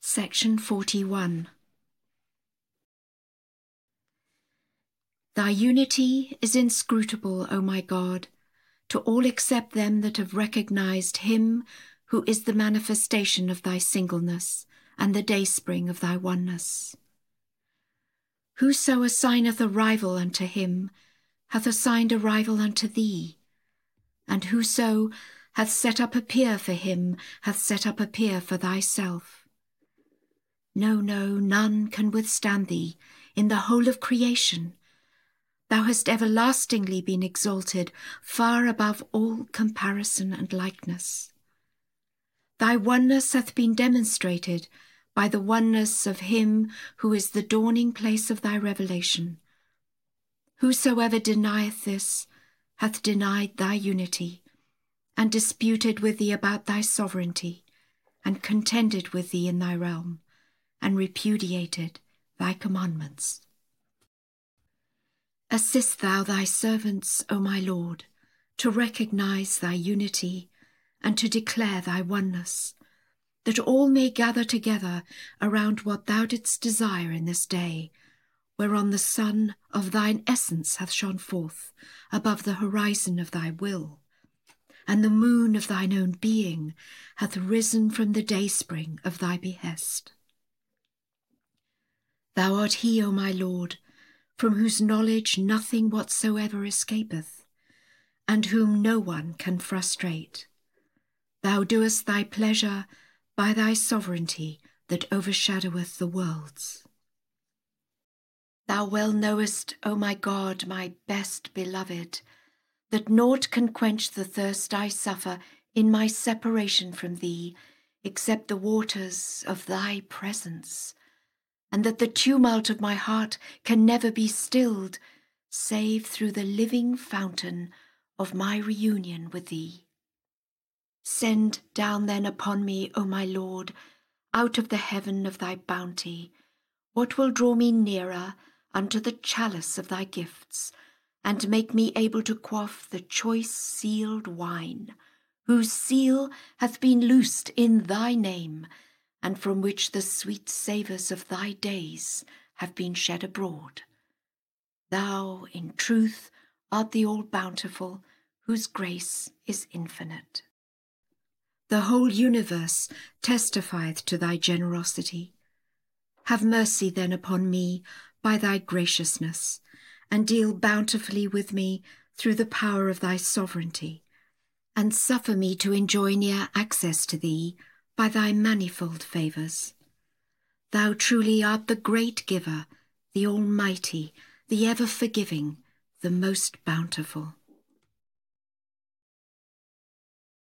Section 41. Thy unity is inscrutable, O my God, to all except them that have recognized him who is the manifestation of thy singleness and the dayspring of thy oneness. Whoso assigneth a rival unto him hath assigned a rival unto thee, and whoso hath set up a peer for him hath set up a peer for thyself. No, none can withstand thee in the whole of creation. Thou hast everlastingly been exalted far above all comparison and likeness. Thy oneness hath been demonstrated by the oneness of him who is the dawning place of thy revelation. Whosoever denieth this hath denied thy unity, and disputed with thee about thy sovereignty, and contended with thee in thy realm, and repudiated thy commandments. Assist thou thy servants, O my Lord, to recognize thy unity and to declare thy oneness, that all may gather together around what thou didst desire in this day, whereon the sun of thine essence hath shone forth above the horizon of thy will, and the moon of thine own being hath risen from the dayspring of thy behest. Thou art he, O my Lord, from whose knowledge nothing whatsoever escapeth, and whom no one can frustrate. Thou doest thy pleasure by thy sovereignty that overshadoweth the worlds. Thou well knowest, O my God, my best beloved, that naught can quench the thirst I suffer in my separation from thee, except the waters of thy presence, and that the tumult of my heart can never be stilled, save through the living fountain of my reunion with thee. Send down then upon me, O my Lord, out of the heaven of thy bounty, what will draw me nearer unto the chalice of thy gifts, and make me able to quaff the choice sealed wine, whose seal hath been loosed in thy name, and from which the sweet savours of thy days have been shed abroad. Thou, in truth, art the all-bountiful, whose grace is infinite. The whole universe testifieth to thy generosity. Have mercy then upon me by thy graciousness, and deal bountifully with me through the power of thy sovereignty, and suffer me to enjoy near access to thee by thy manifold favours. Thou truly art the great giver, the almighty, the ever-forgiving, the most bountiful.